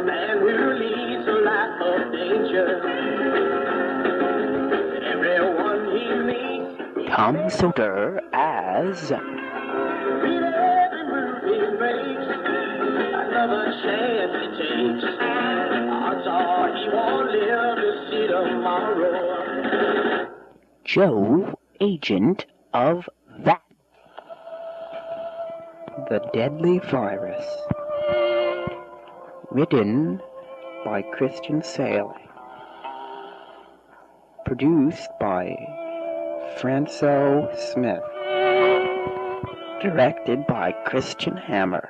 man who leads a life of danger. Everyone he meets, Tom Sawyer as with every move he makes, another chance he takes. Odds are he won't live to see tomorrow. Joe, agent of that. The Deadly Virus. Written by Christian Sale. Produced by Francois Smith. Directed by Christian Hammer.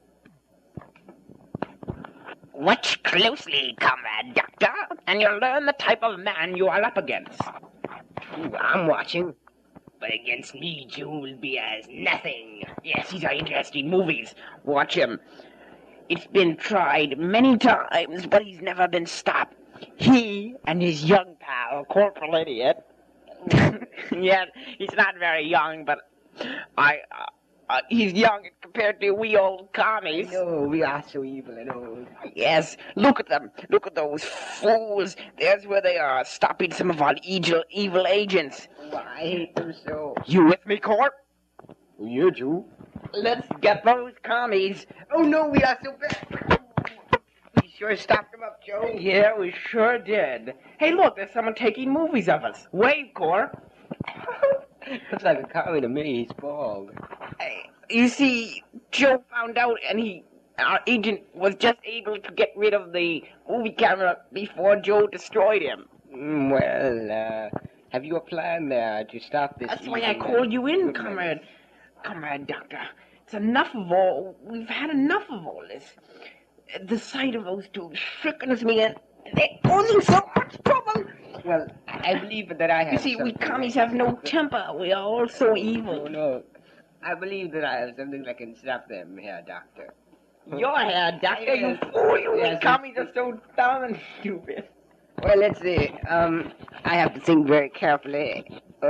Watch closely, Comrade Doctor, and you'll learn the type of man you are up against. I'm watching. But against me, Joe will be as nothing. Yes, these are interesting movies. Watch him. It's been tried many times, but he's never been stopped. He and his young pal, Corporal Idiot. Yeah, he's not very young, but he's young compared to we old commies. No, we are so evil and old. Yes, look at them. Look at those fools. There's where they are, stopping some of our evil agents. Oh, I hate them so. You with me, Corp? Yeah, Joe. Let's get those commies. Oh, no, we are so bad. We sure stopped them up, Joe. Yeah, we sure did. Hey, look, there's someone taking movies of us. Wave, Corp. Looks like a commie to me. He's bald. Hey, you see, Joe found out, and our agent was just able to get rid of the movie camera before Joe destroyed him. Well, have you a plan there to stop this? That's why I called you in, Comrade Doctor. It's enough of all. We've had enough of all this. The sight of those two sickens me, and they're causing so much trouble. Well, I believe that I have. You see, we commies have no temper. We are all so evil. Oh, no. I believe that I have something that can stop them, Herr Doctor. Your hair, Doctor, you fool. You commies are so dumb and stupid. Well, let's see. I have to think very carefully.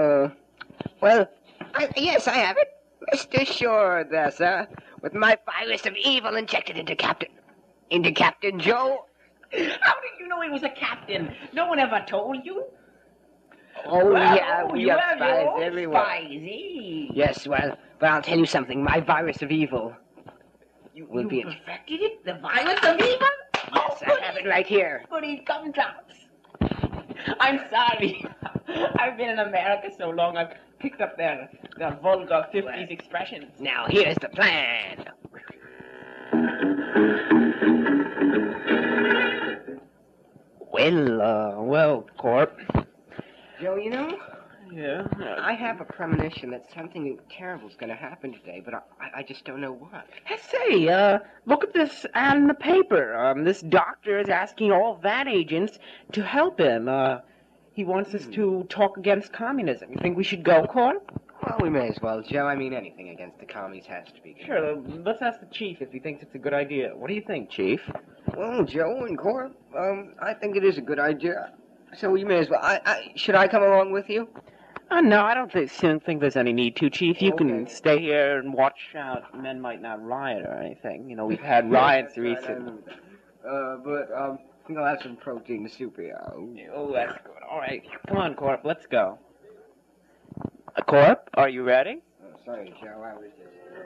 Yes, I have it. Rest assured there, sir. With my virus of evil injected into Captain Joe. How did you know he was a captain? No one ever told you. Oh, well, yeah, we have spies everywhere. Spies, eh? Yes, well, but I'll tell you something. My virus of evil You perfected it? The virus of evil? Yes, I have it right here. Goody gumdrops. I'm sorry. I've been in America so long, I've picked up their vulgar 50s expressions. Now, here's the plan. Well, Corp. Joe, you know, Yeah? I have a premonition that something terrible's going to happen today, but I just don't know what. Hey, say, look at this ad in the paper. This doctor is asking all VAT agents to help him. He wants us to talk against communism. You think we should go, Corp? Well, we may as well, Joe. I mean, anything against the commies has to be good. Sure, let's ask the chief if he thinks it's a good idea. What do you think, Chief? Well, Joe and Corp, I think it is a good idea. So we may as well. Should I come along with you? No, I don't think there's any need to, Chief. You can Okay. stay here and watch out. Men might not riot or anything. You know, we've had riots recently. I think I'll have some protein soup here. Oh, that's good. All right, come on, Corp, let's go. Corp, are you ready? Oh, sorry, Joe. I was just...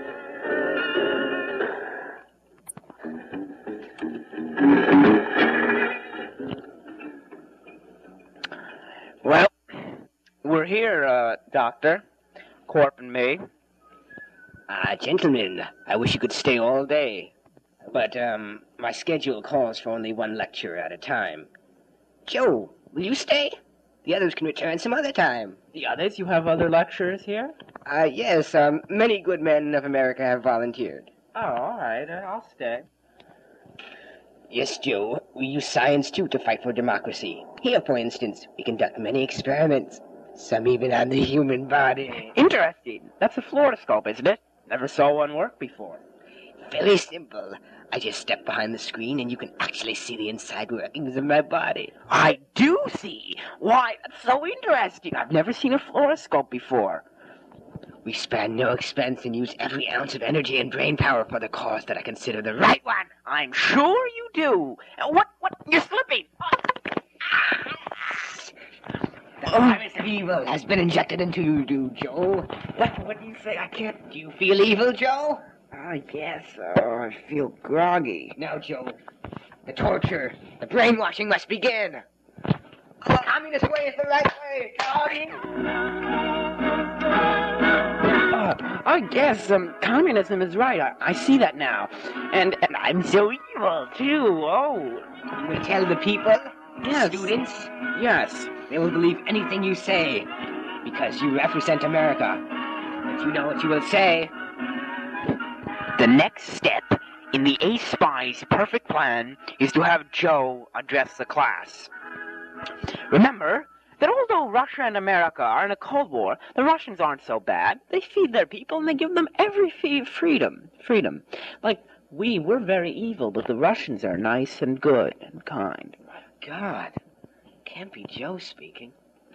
Well, we're here, Doctor. Corp and me. Gentlemen, I wish you could stay all day. But, my schedule calls for only one lecture at a time. Joe, will you stay? The others can return some other time. The others? You have other lecturers here? Yes, many good men of America have volunteered. Oh, all right. I'll stay. Yes, Joe, we use science, too, to fight for democracy. Here, for instance, we conduct many experiments, some even on the human body. Interesting. That's a fluoroscope, isn't it? Never saw one work before. Very simple. I just step behind the screen and you can actually see the inside workings of my body. I do see. Why, that's so interesting. I've never seen a fluoroscope before. We spare no expense and use every ounce of energy and brain power for the cause that I consider the right one. I'm sure you do? What, you're slipping. The virus of evil has been injected into you, Joe. What do you say? I can't. Do you feel evil, Joe? I guess so. I feel groggy. Now, Joe, the torture, the brainwashing must begin. The communist way is the right way, Johnny. I guess communism is right. I see that now. And I'm so evil, too. Oh. You will tell the people, Yes. students, Yes. they will believe anything you say because you represent America. But you know what you will say. The next step in the Ace Spy's perfect plan is to have Joe address the class. Remember that although Russia and America are in a Cold War, the Russians aren't so bad. They feed their people and they give them every freedom. Like, we're very evil, but the Russians are nice and good and kind. God, can't be Joe speaking.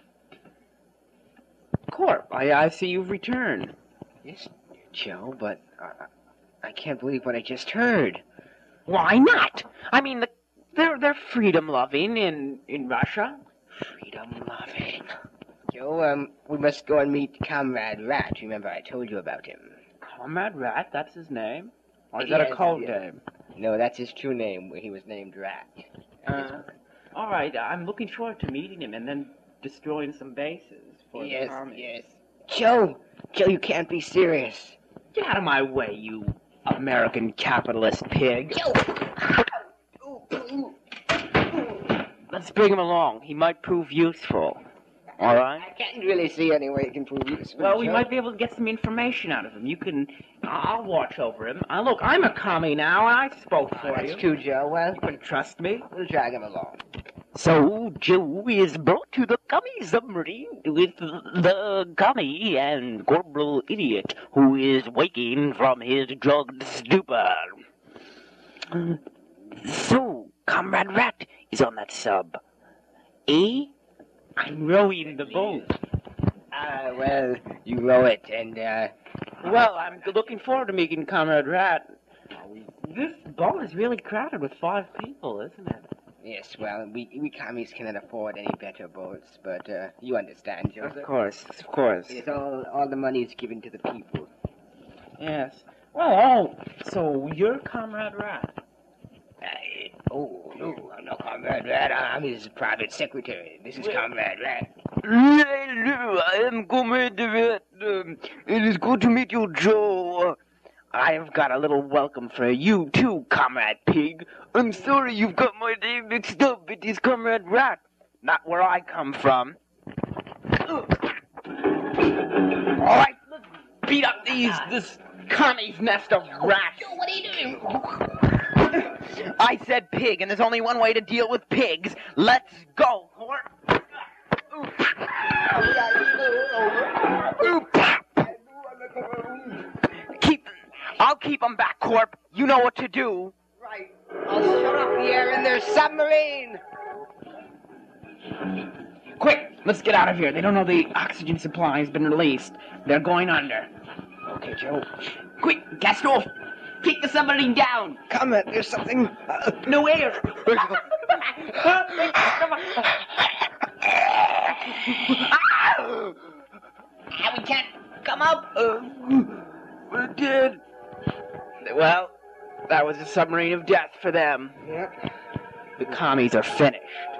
Corp, I see you've returned. Yes, Joe, but I can't believe what I just heard. Why not? I mean, they're freedom-loving in Russia. Freedom-loving. Joe, we must go and meet Comrade Rat. Remember, I told you about him. Comrade Rat, that's his name? Or is that a Yes, code yes. name? No, that's his true name. He was named Rat. All right, I'm looking forward to meeting him and then destroying some bases for the Yes, army. yes. Joe, you can't be serious. Get out of my way, you American capitalist pig. Joe! Let's bring him along. He might prove useful. All right? I can't really see any way he can prove useful. Well, we Joe. might be able to get some information out of him. I'll watch over him. Look, I'm a commie now, and I spoke for That's you. true, Joe. Well, You can trust me. we'll drag him along. So, Joe is brought to the commie submarine with the commie and Corporal Idiot, who is waking from his drugged stupor. So, Comrade Rat is on that sub. Eh? I'm rowing the boat. Well, you row it, and, Well, I'm looking forward to meeting Comrade Rat. This boat is really crowded with 5 people, isn't it? yes, well, we commies cannot afford any better boats, but, you understand, Joe. Of course. It's all the money is given to the people. Yes. Well, so you're Comrade Rat. No, I'm not Comrade Rat. I'm his private secretary. This is Comrade Rat. Hello, I am Comrade Rat. It is good to meet you, Joe. I've got a little welcome for you, too, Comrade Pig. I'm sorry you've got my name mixed up. It is Comrade Rat, not where I come from. All right, let's beat up this commie's nest of rats. Joe, what are you doing? I said pig, and there's only one way to deal with pigs. Let's go, Corp. I'll keep them back, Corp. You know what to do. Right. I'll shut off the air in their submarine. Quick, let's get out of here. They don't know the oxygen supply has been released. They're going under. Okay, Joe. Quick, Gaston, take the submarine down. Comrade, there's something. No air. We can't come up. We're dead. Well, that was a submarine of death for them. Yep. The commies are finished.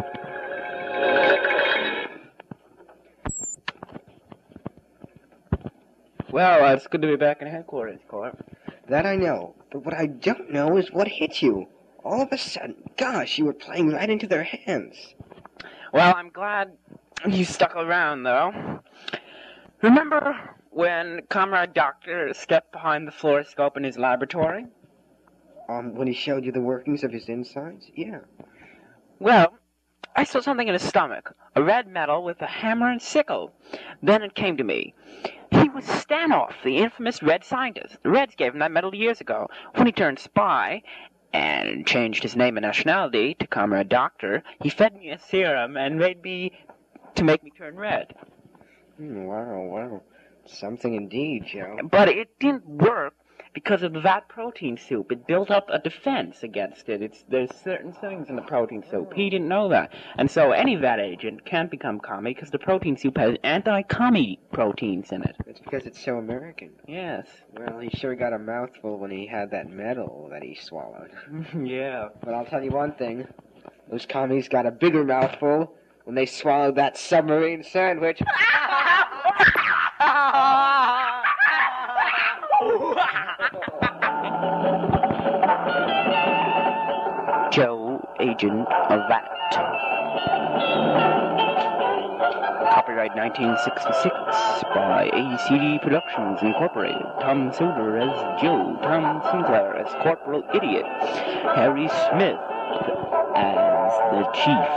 Well, it's good to be back in headquarters, Corp. That I know. But what I don't know is what hit you. All of a sudden, gosh, you were playing right into their hands. Well, I'm glad you stuck around, though. Remember when Comrade Doctor stepped behind the fluoroscope in his laboratory? When he showed you the workings of his insides? Yeah. Well, I saw something in his stomach. A red metal with a hammer and sickle. Then it came to me. He was Stanoff, the infamous Red scientist. The Reds gave him that medal years ago. When he turned spy and changed his name and nationality to Comrade Doctor, he fed me a serum and make me turn red. Wow. Something indeed, Joe. But it didn't work, Because of that protein soup, it built up a defense against it. There's certain things in the protein soup. He didn't know that. And so any vat agent can't become commie because the protein soup has anti-commie proteins in it. It's because it's so American. Yes. Well, he sure got a mouthful when he had that medal that he swallowed. Yeah. But I'll tell you one thing. Those commies got a bigger mouthful when they swallowed that submarine sandwich. Joe, Agent of Vat. Copyright 1966 by ACD Productions Incorporated. Tom Soder as Joe. Tom Sinclair as Corporal Idiot. Harry Smith as the Chief.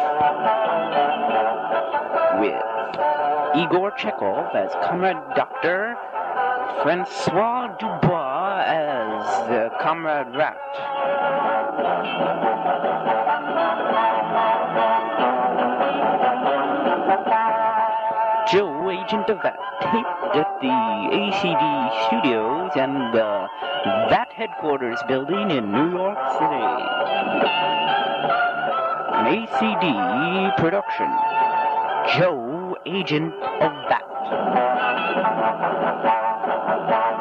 With Igor Chekhov as Comrade Doctor. Francois Dubois as Comrade Rat. Joe, Agent of Vat, taped at the ACD Studios and the Vat Headquarters building in New York City. An ACD production. Joe, Agent of Vat.